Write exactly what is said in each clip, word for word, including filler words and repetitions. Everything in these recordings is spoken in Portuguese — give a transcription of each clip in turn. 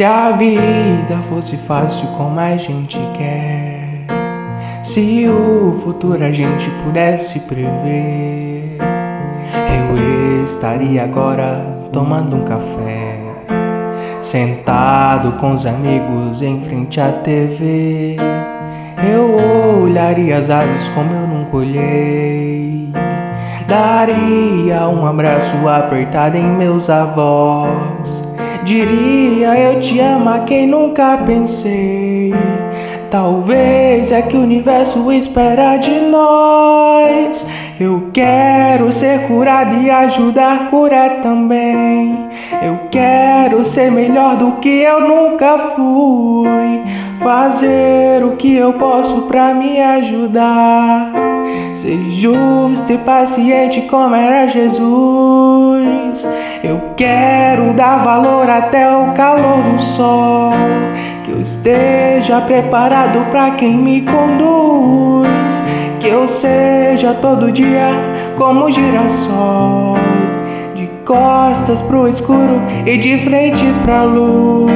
Se a vida fosse fácil como a gente quer, se o futuro a gente pudesse prever, eu estaria agora tomando um café, sentado com os amigos em frente à T V. Eu olharia as aves como eu nunca olhei, daria um abraço apertado em meus avós, diria eu te amo a quem nunca pensei. Talvez é que o universo espera de nós. Eu quero ser curado e ajudar a curar também. Eu quero ser melhor do que eu nunca fui, fazer o que eu posso pra me ajudar, ser justo e paciente como era Jesus. Eu quero dar valor até o calor do sol, que eu esteja preparado pra quem me conduz, que eu seja todo dia como um girassol, de costas pro escuro e de frente pra luz.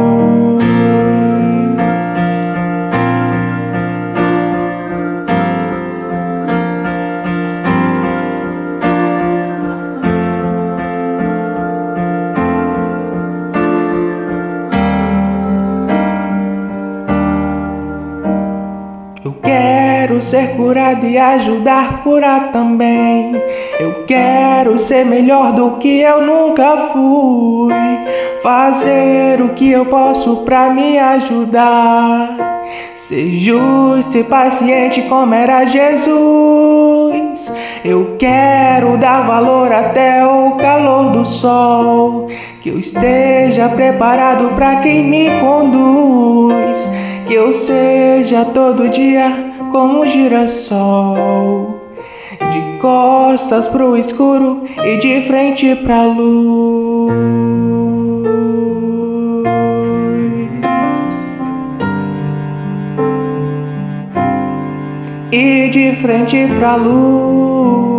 Eu quero ser curado e ajudar a curar também. Eu quero ser melhor do que eu nunca fui, fazer o que eu posso pra me ajudar, ser justo e paciente como era Jesus. Eu quero dar valor até o calor do sol, que eu esteja preparado pra quem me conduz, que eu seja todo dia como um girassol, de costas pro escuro e de frente pra luz. E de frente pra luz.